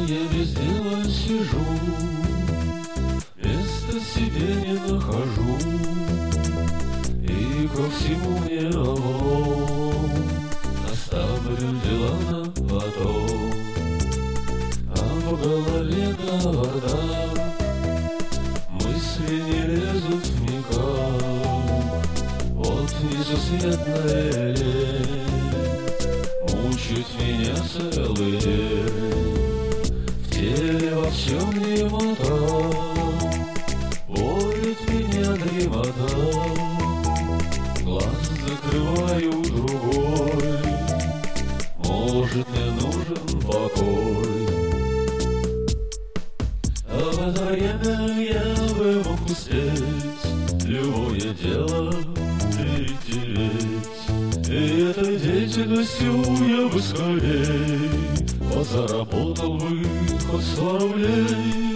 я без дела сижу, места себе не нахожу, и ко всему мне оставлю дела на потом. А в голове кавардак, мысли не лезут никак. Вот несусветная лень мучит меня целый день. В теле во всем немота, борет меня дремота. Глаз закрываю другой, может, мне нужен покой. А в это время я бы мог успеть любое дело перетереть, и этой деятельностью я бы скорей подзаработал бы хоть 100 рублей.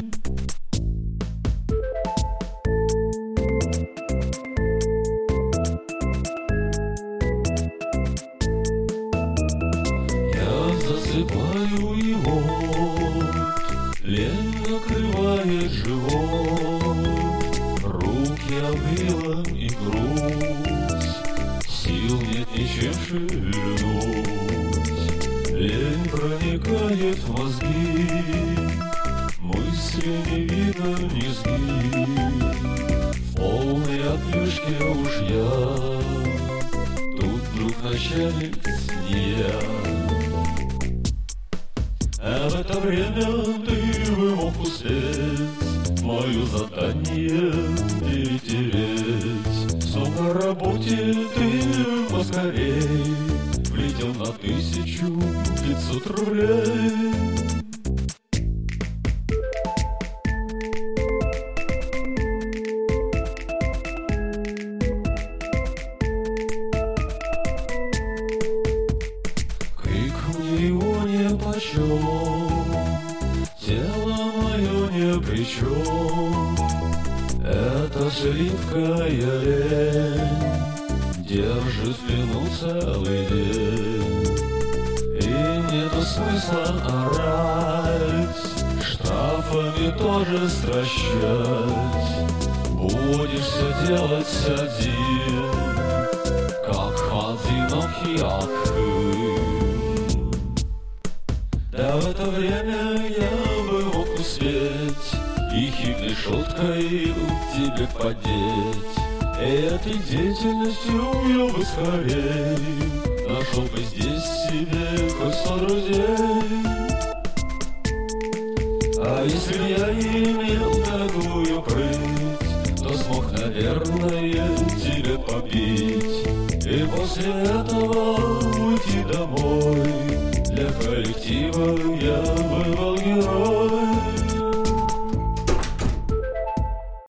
Засыпаю его, лень накрывает живот, руки обвила и грусть, сил нет ничем шевельнуть. Лень проникает в мозги, мысли не видно низги. В полной отлежке уж я, тут вдруг начальник не я. А в это время ты бы мог успеть мое задание перетереть. Но на работе ты поскорей влетел на 1500 рублей. Крик мне его нипочем, тело мое ни при чем. Это сливкая лень держит в плену целый день. И нету смысла орать, штрафами тоже стращать. Будешь все делать один, как одинокий акын. Да в это время я бы мог успеть и хитрой шуткой тебе подеть. Этой деятельностью я бы скорей нашел бы здесь себе хоть 100 друзей. А если б я имел такую прыть, то смог, наверное, тебя побить и после этого уйти домой. Для коллектива я бы